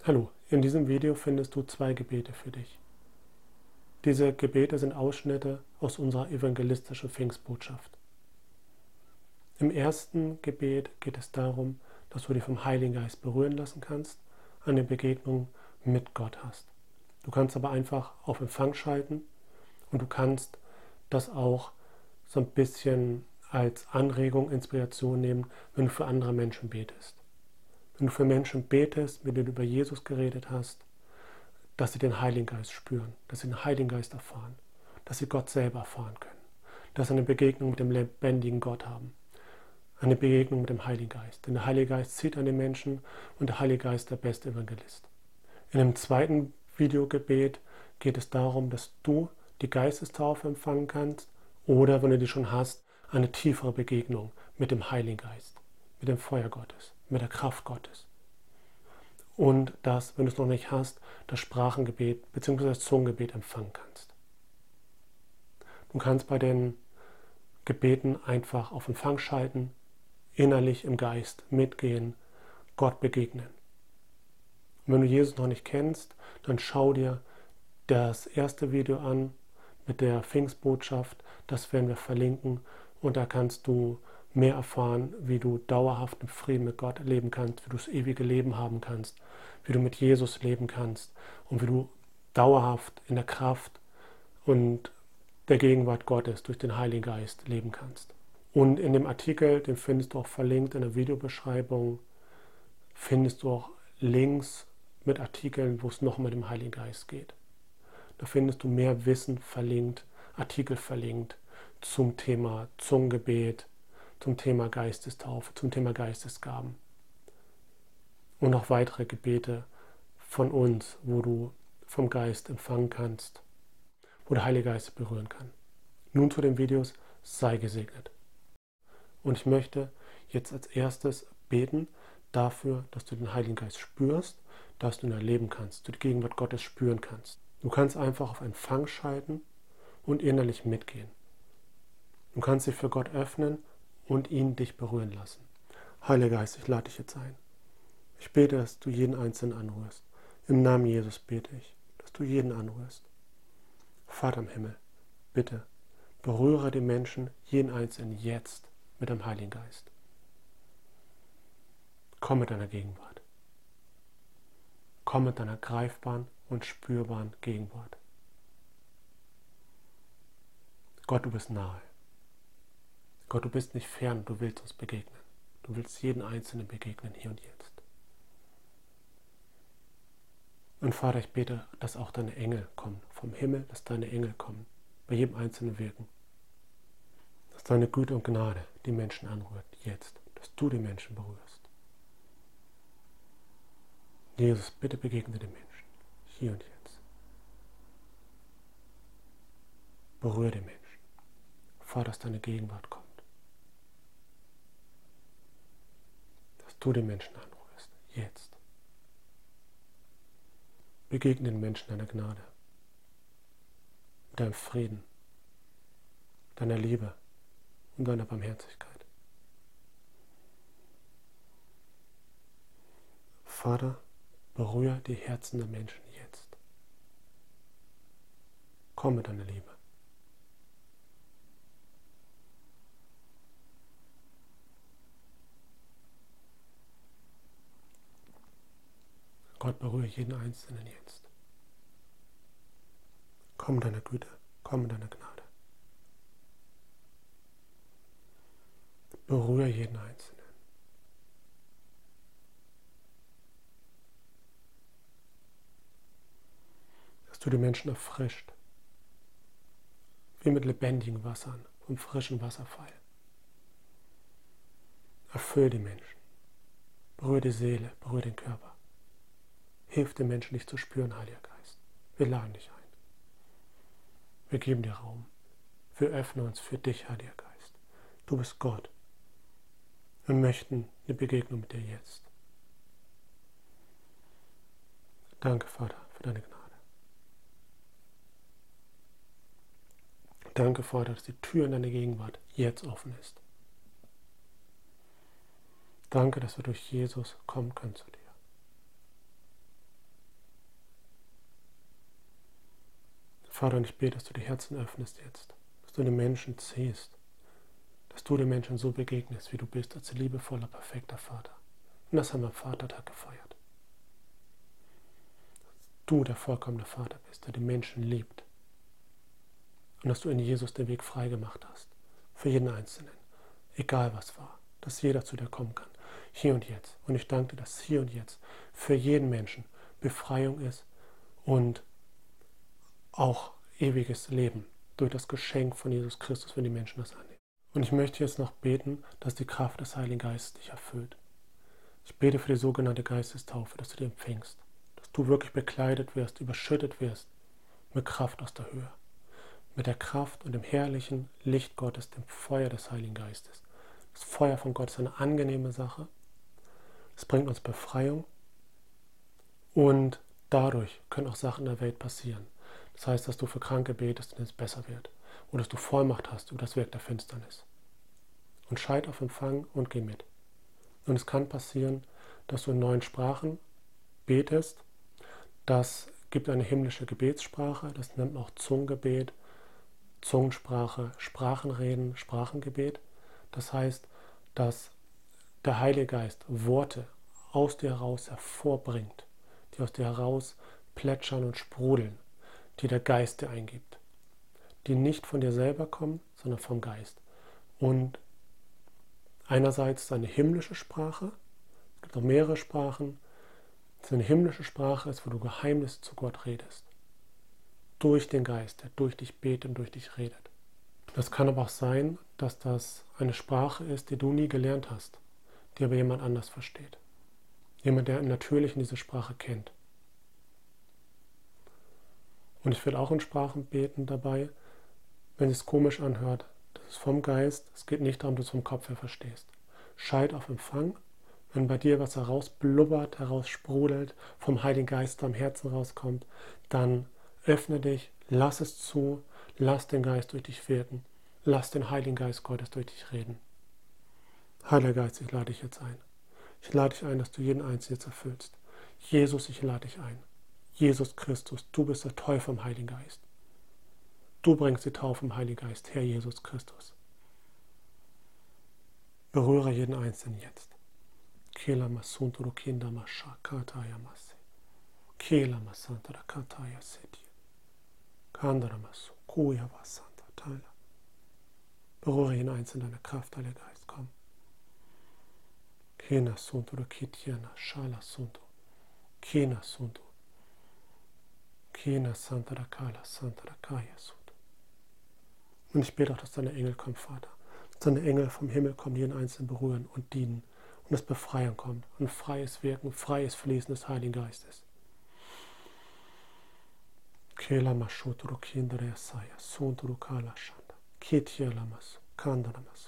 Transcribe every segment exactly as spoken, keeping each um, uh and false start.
Hallo, in diesem Video findest du zwei Gebete für dich. Diese Gebete sind Ausschnitte aus unserer evangelistischen Pfingstbotschaft. Im ersten Gebet geht es darum, dass du dich vom Heiligen Geist berühren lassen kannst, eine Begegnung mit Gott hast. Du kannst aber einfach auf Empfang schalten und du kannst das auch so ein bisschen als Anregung, Inspiration nehmen, wenn du für andere Menschen betest. Wenn du für Menschen betest, mit denen du über Jesus geredet hast, dass sie den Heiligen Geist spüren, dass sie den Heiligen Geist erfahren, dass sie Gott selber erfahren können, dass sie eine Begegnung mit dem lebendigen Gott haben, eine Begegnung mit dem Heiligen Geist. Denn der Heilige Geist zieht an den Menschen und der Heilige Geist ist der beste Evangelist. In dem zweiten Videogebet geht es darum, dass du die Geistestaufe empfangen kannst oder, wenn du die schon hast, eine tiefere Begegnung mit dem Heiligen Geist, mit dem Feuer Gottes, mit der Kraft Gottes. Und dass, wenn du es noch nicht hast, das Sprachengebet bzw. das Zungengebet empfangen kannst. Du kannst bei den Gebeten einfach auf Empfang schalten, innerlich im Geist mitgehen, Gott begegnen. Und wenn du Jesus noch nicht kennst, dann schau dir das erste Video an mit der Pfingstbotschaft, das werden wir verlinken und da kannst du mehr erfahren, wie du dauerhaft im Frieden mit Gott leben kannst, wie du das ewige Leben haben kannst, wie du mit Jesus leben kannst und wie du dauerhaft in der Kraft und der Gegenwart Gottes durch den Heiligen Geist leben kannst. Und in dem Artikel, den findest du auch verlinkt in der Videobeschreibung, findest du auch Links mit Artikeln, wo es noch mit dem Heiligen Geist geht. Da findest du mehr Wissen verlinkt, Artikel verlinkt zum Thema Zungengebet, zum Thema Geistestaufe, zum Thema Geistesgaben. Und noch weitere Gebete von uns, wo du vom Geist empfangen kannst, wo der Heilige Geist berühren kann. Nun zu den Videos, sei gesegnet. Und ich möchte jetzt als erstes beten dafür, dass du den Heiligen Geist spürst, dass du ihn erleben kannst, du die Gegenwart Gottes spüren kannst. Du kannst einfach auf Empfang schalten und innerlich mitgehen. Du kannst dich für Gott öffnen und ihn dich berühren lassen. Heiliger Geist, ich lade dich jetzt ein. Ich bete, dass du jeden Einzelnen anrührst. Im Namen Jesus bete ich, dass du jeden anrührst. Vater im Himmel, bitte berühre die Menschen, jeden Einzelnen jetzt mit dem Heiligen Geist. Komm mit deiner Gegenwart. Komm mit deiner greifbaren und spürbaren Gegenwart. Gott, du bist nahe. Gott, du bist nicht fern, du willst uns begegnen. Du willst jeden Einzelnen begegnen, hier und jetzt. Und Vater, ich bete, dass auch deine Engel kommen vom Himmel, dass deine Engel kommen, bei jedem Einzelnen wirken. Dass deine Güte und Gnade die Menschen anrührt, jetzt, dass du die Menschen berührst. Jesus, bitte begegne den Menschen, hier und jetzt. Berühre den Menschen. Vater, dass deine Gegenwart kommt. Dass du den Menschen anrührst, jetzt. Begegne den Menschen deiner Gnade, mit deinem Frieden, deiner Liebe und deiner Barmherzigkeit. Vater, berühre die Herzen der Menschen jetzt. Komm mit deiner Liebe. Gott, berühre jeden Einzelnen jetzt. Komm mit deiner Güte, komm mit deiner Gnade. Berühre jeden Einzelnen. Dass du die Menschen erfrischt, wie mit lebendigen Wassern, vom frischen Wasserfall. Erfülle die Menschen. Berühre die Seele, berühre den Körper. Hilf den Menschen, dich zu spüren, Heiliger Geist. Wir laden dich ein. Wir geben dir Raum. Wir öffnen uns für dich, Heiliger Geist. Du bist Gott. Wir möchten eine Begegnung mit dir jetzt. Danke, Vater, für deine Gnade. Danke, Vater, dass die Tür in deine Gegenwart jetzt offen ist. Danke, dass wir durch Jesus kommen können zu dir. Vater, und ich bete, dass du die Herzen öffnest jetzt, dass du den Menschen siehst, dass du den Menschen so begegnest, wie du bist, als liebevoller, perfekter Vater. Und das haben wir am Vatertag gefeiert. Dass du der vollkommene Vater bist, der den Menschen liebt. Und dass du in Jesus den Weg freigemacht hast, für jeden Einzelnen, egal was war, dass jeder zu dir kommen kann, hier und jetzt. Und ich danke dir, dass hier und jetzt für jeden Menschen Befreiung ist und auch ewiges Leben durch das Geschenk von Jesus Christus, wenn die Menschen das annehmen. Und ich möchte jetzt noch beten, dass die Kraft des Heiligen Geistes dich erfüllt. Ich bete für die sogenannte Geistestaufe, dass du die empfängst, dass du wirklich bekleidet wirst, überschüttet wirst mit Kraft aus der Höhe, mit der Kraft und dem herrlichen Licht Gottes, dem Feuer des Heiligen Geistes. Das Feuer von Gott ist eine angenehme Sache. Es bringt uns Befreiung und dadurch können auch Sachen in der Welt passieren. Das heißt, dass du für Kranke betest und es besser wird oder dass du Vollmacht hast über das Werk der Finsternis. Und scheit auf Empfang und geh mit. Und es kann passieren, dass du in neuen Sprachen betest. Das gibt eine himmlische Gebetssprache, das nennt man auch Zungengebet, Zungensprache, Sprachenreden, Sprachengebet. Das heißt, dass der Heilige Geist Worte aus dir heraus hervorbringt, die aus dir heraus plätschern und sprudeln, die der Geist dir eingibt, die nicht von dir selber kommen, sondern vom Geist. Und einerseits eine himmlische Sprache, es gibt auch mehrere Sprachen. Eine himmlische Sprache ist, wo du Geheimnisse zu Gott redest. Durch den Geist, der durch dich betet und durch dich redet. Das kann aber auch sein, dass das eine Sprache ist, die du nie gelernt hast, die aber jemand anders versteht. Jemand, der natürlich diese Sprache kennt. Und ich will auch in Sprachen beten dabei, wenn es komisch anhört. Das ist vom Geist, es geht nicht darum, dass du es vom Kopf her verstehst. Scheit auf Empfang, wenn bei dir was herausblubbert, heraussprudelt, vom Heiligen Geist am Herzen rauskommt, dann öffne dich, lass es zu, lass den Geist durch dich wirken, lass den Heiligen Geist Gottes durch dich reden. Heiliger Geist, ich lade dich jetzt ein. Ich lade dich ein, dass du jeden Einzelnen jetzt erfüllst. Jesus, ich lade dich ein. Jesus Christus, du bist der Täufer im Heiligen Geist. Du bringst die Taufe im Heiligen Geist, Herr Jesus Christus. Berühre jeden Einzelnen jetzt. Kela masunturu kinda masha kataya masi. Kela masantara kataya seti. Kandara masu kuya vasanta tala. Berühre jeden Einzelnen deiner Kraft, Heiliger Geist, komm. Kena sunturu kitiana shala suntu. Kena suntu. Kena santara kala santara kaya suntu. Und ich bete auch, dass deine Engel kommen, Vater. Dass deine Engel vom Himmel kommen, jeden Einzelnen berühren und dienen. Und dass Befreiung kommt. Und freies Wirken, freies Fließen des Heiligen Geistes. Kela mashuturu kindere yasaya, sunturu kala shanda. Kitya lamasu, kandara masu.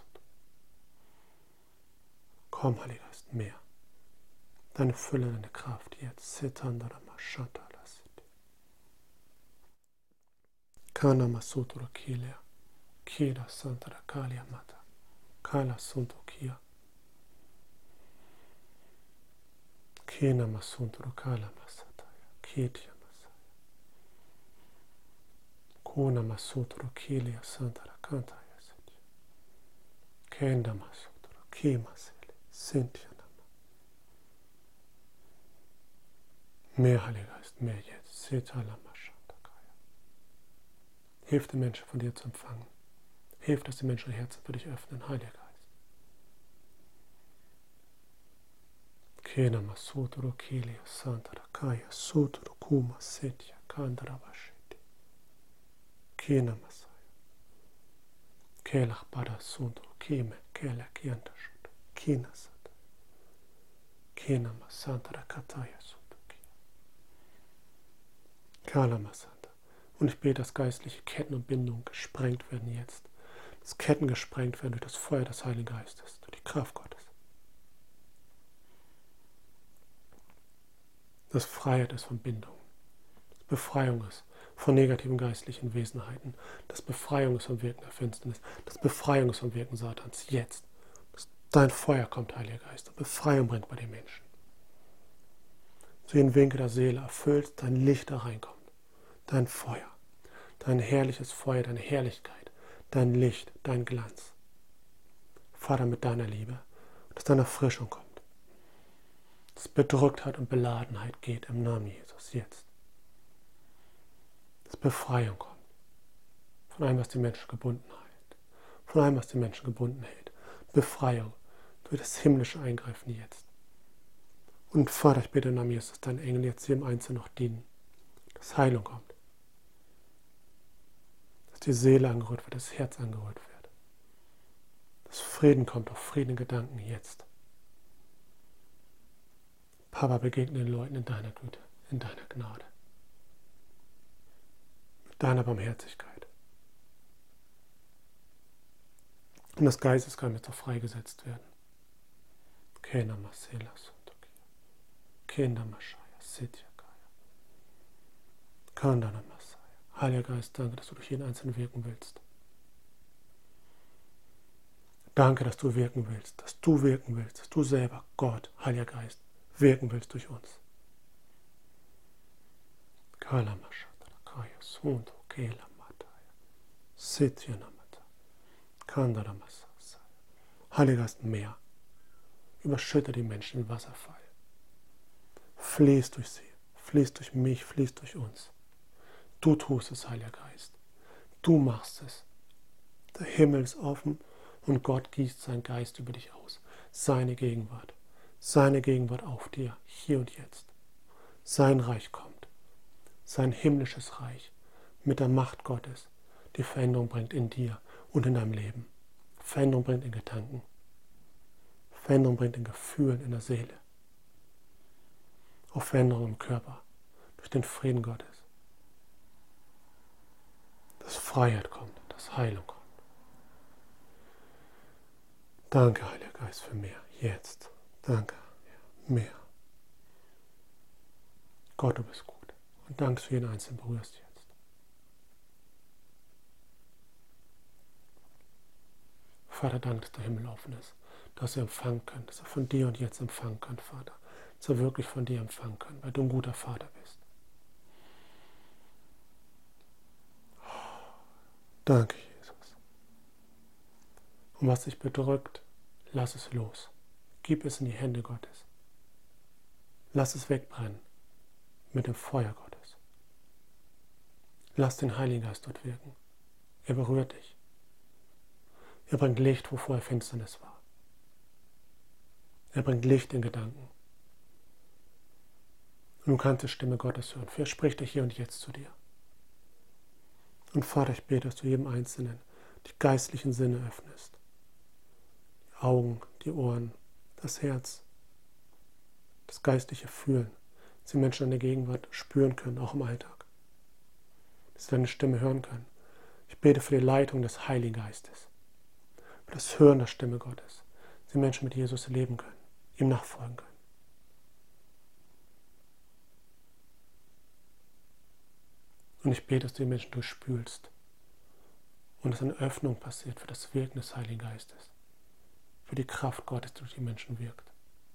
Komm, Heiliger Geist, mehr. Deine Fülle, deine Kraft jetzt. Setandara mashata lasiti. Kana masuturu kilea. Kira santara kalia mata. Kala suntu kia. Kena masunturu kala masataya. Kitya masaya. Kuna masuturu kilia santara kantaya seti. Kenda masuturu kimasele. Sintya nama. Mehr Heiliger Geist, mehr jetzt. Sitala mashantakaya. Hilf den Menschen von dir zu empfangen. Hilf, dass die Menschen ihr Herzen für dich öffnen, Heiliger Geist. Kena masuturu kilia santara kaya suturu kuma setya kandara vashiti. Kena masaya. Kelach pada suturu kime kela kianta shutu. Kina sata. Kena masantara kataya sutu kia. Kala masanta. Und ich bete, dass geistliche Ketten und Bindungen gesprengt werden jetzt. Dass Ketten gesprengt werden durch das Feuer des Heiligen Geistes, durch die Kraft Gottes. Dass Freiheit ist von Bindungen. Dass Befreiung ist von negativen geistlichen Wesenheiten. Dass Befreiung ist vom Wirken der Finsternis. Dass Befreiung ist vom Wirken Satans. Jetzt. Dass dein Feuer kommt, Heiliger Geist, und Befreiung bringt bei den Menschen. Zu jedem Winkel der Seele erfüllt, dein Licht da reinkommt. Dein Feuer. dein herrliches Feuer, deine Herrlichkeit, dein Licht, dein Glanz. Vater, mit deiner Liebe, dass deine Erfrischung kommt, dass Bedrücktheit und Beladenheit geht im Namen Jesus jetzt. Dass Befreiung kommt von allem, was die Menschen gebunden hält, von allem, was die Menschen gebunden hält. Befreiung durch das himmlische Eingreifen jetzt. Und Vater, ich bitte im Namen Jesus, dass deine Engel jetzt jedem Einzelnen noch dienen, dass Heilung kommt, dass die Seele angerührt wird, das Herz angerührt wird, dass Frieden kommt, auch Frieden in Gedanken jetzt. Papa, begegne den Leuten in deiner Güte, in deiner Gnade, mit deiner Barmherzigkeit. Und das Geistesgeheim jetzt auch freigesetzt werden. Kena Masela Suntokia, Kenda Mashaya, Sitya Kaya, Kandana Masaya. Heiliger Geist, danke, dass du durch jeden Einzelnen wirken willst. Danke, dass du wirken willst, dass du wirken willst, dass du selber, Gott, Heiliger Geist, wirken willst durch uns. Kala Mashata Kaya Sunto Kela Mataya, Sitya Namata, Kandana Masaya. Heiliger Geist, mehr. Überschütte die Menschen im Wasserfall. Fließt durch sie, fließt durch mich, fließt durch uns. Du tust es, Heiliger Geist. Du machst es. Der Himmel ist offen und Gott gießt seinen Geist über dich aus. Seine Gegenwart. Seine Gegenwart auf dir, hier und jetzt. Sein Reich kommt. Sein himmlisches Reich mit der Macht Gottes, die Veränderung bringt in dir und in deinem Leben. Veränderung bringt in Gedanken. Veränderung bringt in Gefühlen, in der Seele. Auch Veränderung im Körper, durch den Frieden Gottes. Dass Freiheit kommt, dass Heilung kommt. Danke, Heiliger Geist, für mehr. Jetzt. Danke. Mehr. Gott, du bist gut. Und danke, dass du jeden Einzelnen berührst jetzt. Vater, danke, dass der Himmel offen ist, dass wir empfangen können, dass wir von dir und jetzt empfangen können, Vater. Dass wir wirklich von dir empfangen können, weil du ein guter Vater bist. Danke, Jesus. Und was dich bedrückt, lass es los. Gib es in die Hände Gottes. Lass es wegbrennen mit dem Feuer Gottes. Lass den Heiligen Geist dort wirken. Er berührt dich. Er bringt Licht, wo vorher Finsternis war. Er bringt Licht in Gedanken. Und du kannst die Stimme Gottes hören. Er spricht dich hier und jetzt zu dir. Und Vater, ich bete, dass du jedem Einzelnen die geistlichen Sinne öffnest. Die Augen, die Ohren, das Herz, das geistliche Fühlen. Dass die Menschen deine Gegenwart spüren können, auch im Alltag. Dass sie deine Stimme hören können. Ich bete für die Leitung des Heiligen Geistes. Für das Hören der Stimme Gottes. Dass die Menschen mit Jesus leben können, ihm nachfolgen können. Und ich bete, dass du die Menschen durchspülst und dass eine Öffnung passiert für das Wirken des Heiligen Geistes, für die Kraft Gottes, die durch die Menschen wirkt.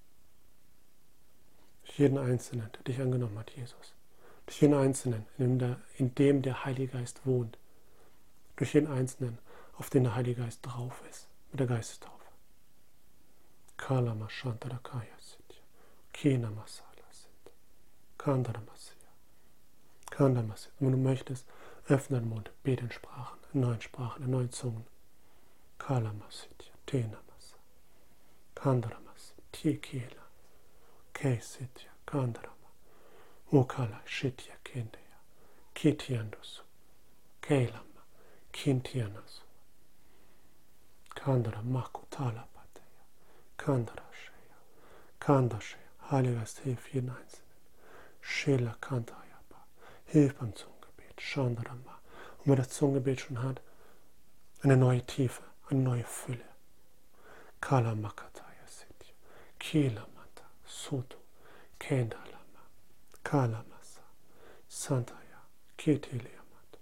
Durch jeden Einzelnen, der dich angenommen hat, Jesus. Durch jeden Einzelnen, in dem der, in dem der Heilige Geist wohnt. Durch jeden Einzelnen, auf den der Heilige Geist drauf ist, mit der Geistestaufe. Kala Mashantara Kaya Sitya, Kena Masala Sit, Kandara Masya. Kandamas. Wenn du möchtest, öffne den Mund, bete in Sprachen, in neuen Sprachen, in neuen Zungen. Kalamasitya, Tenamas, Kandaramas, Tikela, Kesitya, Kandarama, Ukala, Shitya, Kendeya, Kitiandusu, Kelama, Kintianasu, Kandara, Makutala, Pateya, Kandarashaya, Kandashaya, Heiliger Geist, hilf jeden Einzelnen. Shela, Kantaya. Hilf beim Zungengebet. Shandarama. Und wer das Zungengebet schon hat, eine neue Tiefe, eine neue Fülle. Kala Makataya Sitya. Kila Mata. Sutu. Kendalama. Kala Masa. Santaya. Ketiliamata.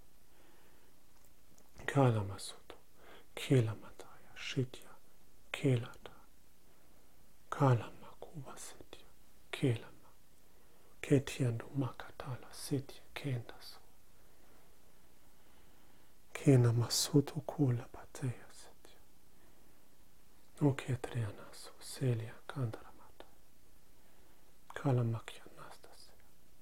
Kala Masutu. Kila Mataya. Shitya. Kelata. Kala Makuba Sitya. Kelama. Ketiandu Makatala Sitya. Kendasu. Kena masuto kula bateya setya. Oketriana su Celia kandaramata. Kalamakya nastasya.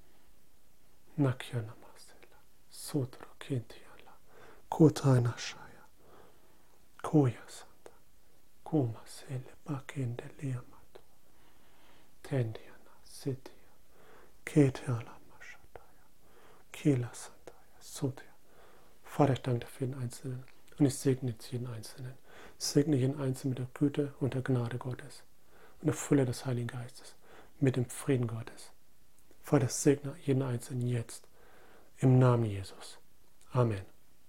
Nakya namasela. Sutra kintiala. Kotaina shaya. Koya santa. Kuma sele bakende liamatu. Tendiana sitya. Keteala mashataya. Kila santaya. Sutya. Vater, ich danke für jeden Einzelnen und ich segne jetzt jeden Einzelnen. Ich segne jeden Einzelnen mit der Güte und der Gnade Gottes und der Fülle des Heiligen Geistes, mit dem Frieden Gottes. Vater, ich segne jeden Einzelnen jetzt, im Namen Jesus. Amen.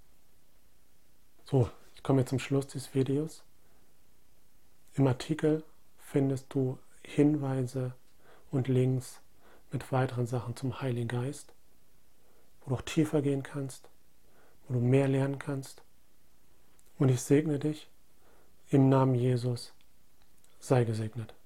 So, ich komme jetzt zum Schluss dieses Videos. Im Artikel findest du Hinweise und Links mit weiteren Sachen zum Heiligen Geist, wo du auch tiefer gehen kannst, wo du mehr lernen kannst. Und ich segne dich im Namen Jesus. Sei gesegnet.